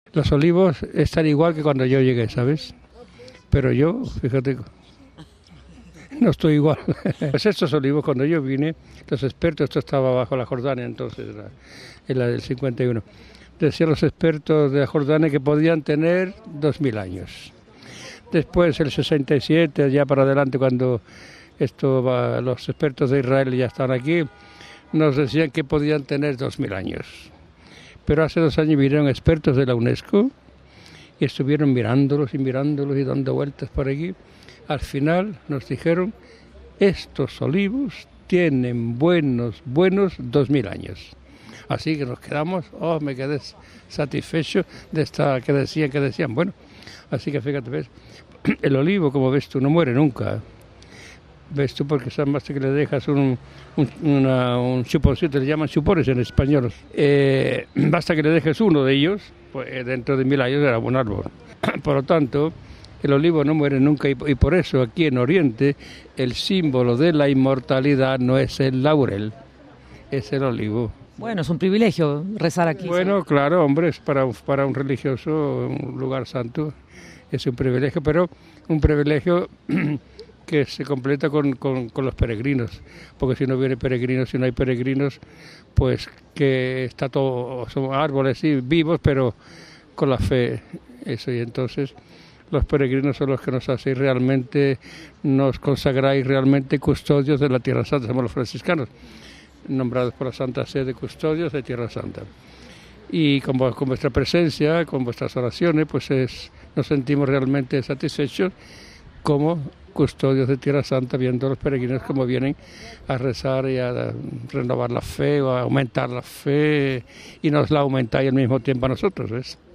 Los olivos están igual que cuando yo llegué, ¿sabes? Pero yo, fíjate, no estoy igual. Pues estos olivos, cuando yo vine, los expertos, esto estaba bajo la Jordania entonces, en la del 51, decían los expertos de la Jordania que podían tener 2000 años. Después, el 67, ya para adelante, cuando los expertos de Israel ya estaban aquí, nos decían que podían tener 2000 años. Pero hace 2 años vinieron expertos de la UNESCO y estuvieron mirándolos y dando vueltas por aquí. Al final nos dijeron, estos olivos tienen buenos 2000 años. Así que nos quedamos, me quedé satisfecho de esta que decían, bueno, así que fíjate, ves, el olivo, como ves tú, no muere nunca. Ves tú, porque basta que le dejas un chuponcito, le llaman chupones en español. Basta que le dejes uno de ellos, pues dentro de 1000 años era un árbol. Por lo tanto, el olivo no muere nunca y por eso aquí en Oriente el símbolo de la inmortalidad no es el laurel, es el olivo. Bueno, es un privilegio rezar aquí. Bueno, ¿sí? claro, hombre, es para un religioso, un lugar santo, es un privilegio, pero un privilegio que se completa con los peregrinos, porque si no viene peregrinos, si no hay peregrinos, pues que está todo, son árboles sí, vivos, pero con la fe, eso, y entonces los peregrinos son los que nos hacen realmente, nos consagráis realmente custodios de la Tierra Santa, somos los franciscanos, nombrados por la Santa Sede custodios de Tierra Santa. Y con vuestra presencia, con vuestras oraciones, pues nos sentimos realmente satisfechos como custodios de Tierra Santa, viendo a los peregrinos como vienen a rezar y a renovar la fe o a aumentar la fe, y nos la aumentáis al mismo tiempo a nosotros, ¿ves?